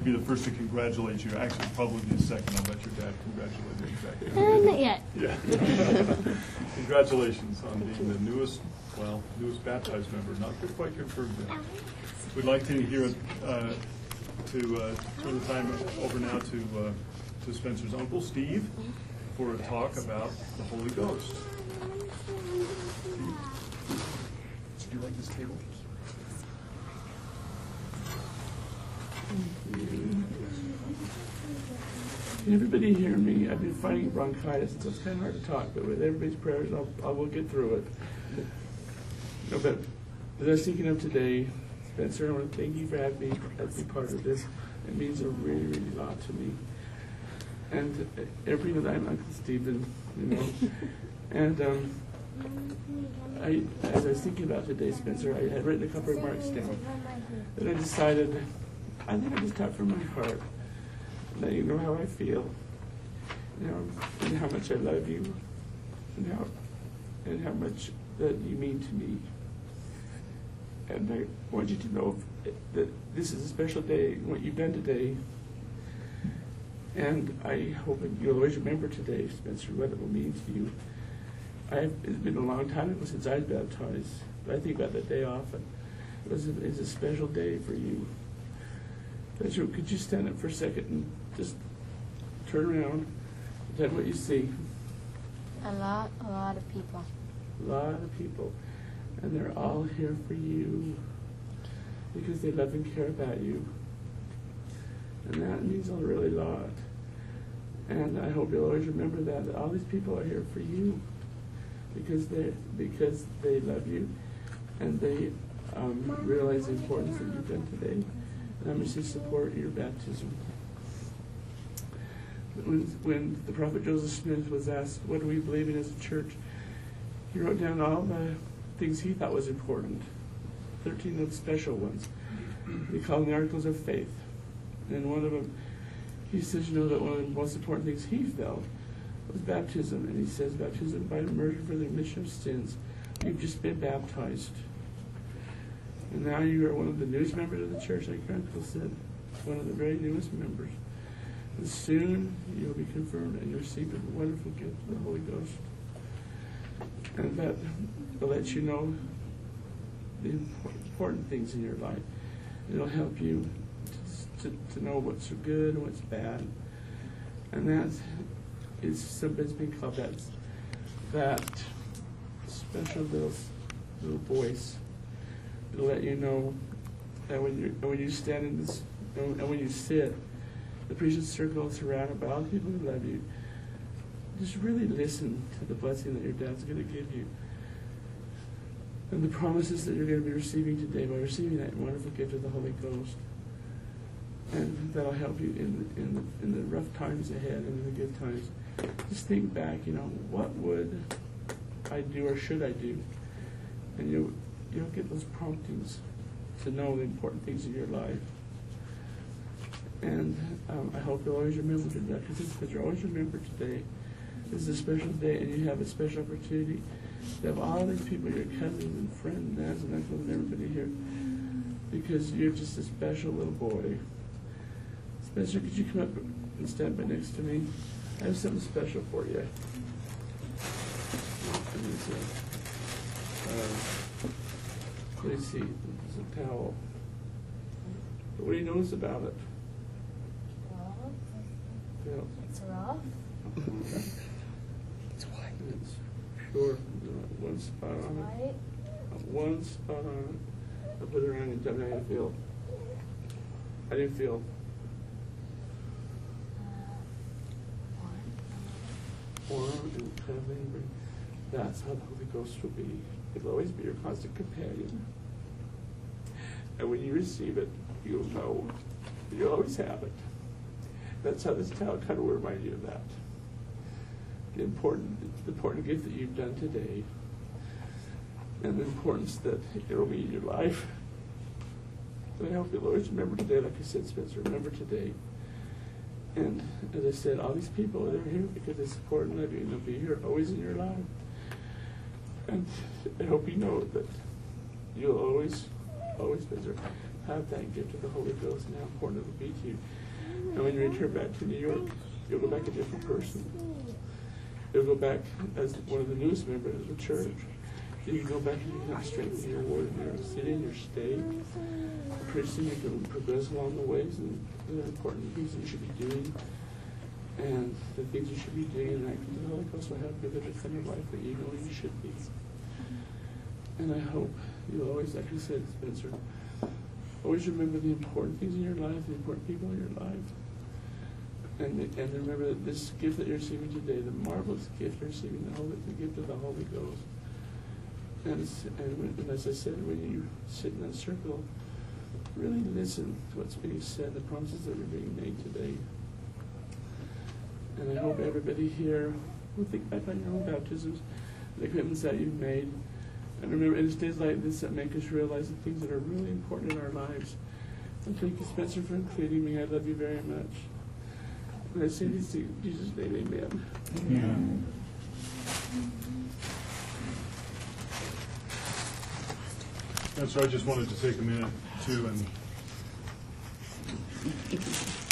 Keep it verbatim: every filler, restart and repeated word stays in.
be the first to congratulate you. Actually, probably the second. I'll let your dad congratulate you. Uh, not yet. Yeah. Congratulations on being the newest, well, newest baptized member. Not quite confirmed yet. We'd like to hear it, uh, to uh, turn the time over now to uh, to Spencer's uncle, Steve, for a talk about the Holy Ghost. Steve, do you like this table? Can everybody hear me? I've been fighting bronchitis, so it's kind of hard to talk, but with everybody's prayers, I'll, I will get through it. No, but as I was thinking of today, Spencer, I want to thank you for having me as a part of this. It means a really, really lot to me. And everybody knows I'm Uncle Stephen, you know. And um, I, as I was thinking about today, Spencer, I had written a couple of remarks down. And I decided, I think I just talk from my heart. Let you know how I feel, you know, and how much I love you, and how, and how much that you mean to me. And I want you to know that this is a special day, what you've done today. And I hope that you'll always remember today, Spencer, what it will mean to you. I've, it's been a long time ago since I was baptized, but I think about that day often. It was a, it's a special day for you. Spencer, could you stand up for a second and just turn around and tell me what you see? A lot, a lot of people. A lot of people. And they're all here for you because they love and care about you. And that means a really lot. And I hope you'll always remember that, that all these people are here for you because they because they love you and they um, realize the importance that you've done today. And I'm just to support your baptism. When, when the prophet Joseph Smith was asked, what do we believe in as a church, he wrote down all the things he thought was important, thirteen of the special ones. He called them the articles of faith. And one of them, he says, you know, that one of the most important things he felt was baptism. And he says, baptism by immersion for the remission of sins. You've just been baptized. And now you are one of the newest members of the church, like your uncle said, one of the very newest members. And soon you'll be confirmed and you'll receive the wonderful gift of the Holy Ghost. And that will let you know the important things in your life. It'll help you to, to know what's good and what's bad. And that is sometimes being called that, that special little, little voice. To let you know that when you when you stand in this and when you sit, the priesthood circle is surrounded by all the people who love you. Just really listen to the blessing that your dad's going to give you, and the promises that you're going to be receiving today by receiving that wonderful gift of the Holy Ghost, and that'll help you in in the, in the rough times ahead and in the good times. Just think back, you know, what would I do or should I do, and you. You'll get those promptings to know the important things in your life. And um, I hope you'll always remember that, because you'll always remember today. This is a special day, and you have a special opportunity to have all these people, your cousins and friends, and aunts and uncles and everybody here, because you're just a special little boy. Spencer, could you come up and stand by next to me? I have something special for you. Uh, Let's see, it's a towel. But what do you notice about it? Well, Yeah. it's rough. It's white. It's sure. One spot It's on white. it. One spot on it. I put it around and tell me how you feel. How do you feel? Warm and cuddling. That's how the Holy Ghost will be. It'll always be your constant companion. And when you receive it, you'll know you'll always have it. That's how this towel kind of will remind you of that. The important, the important gift that you've done today, and the importance that it will be in your life. And I hope you'll always remember today, like I said, Spencer, remember today. And as I said, all these people are here because they support and love you, and they'll be here always in your life. And I hope you know that you'll always, always, Spencer, have that gift of the Holy Ghost and how important it will be to you. And when you return back to New York, you'll go back a different person. You'll go back as one of the newest members of the church. You can go back and you can strengthen your word in your city, in your state. Pretty soon you can progress along the ways and the important things that you should be doing. And the things you should be doing and acting to the Holy Ghost will help you live the kind of life that you know you should be. And I hope you'll always, like you said, Spencer, always remember the important things in your life, the important people in your life. And, and remember that this gift that you're receiving today, the marvelous gift you're receiving, the, Holy, the gift of the Holy Ghost. And, and, when, and as I said, when you sit in that circle, really listen to what's being said, the promises that are being made today. And I hope everybody here will think back on your own baptisms, the commitments that you've made. And remember, it's days like this that make us realize the things that are really important in our lives. And thank you, Spencer, for including me. I love you very much. And I say this in Jesus' name, amen. Amen. And so I just wanted to take a minute, too, and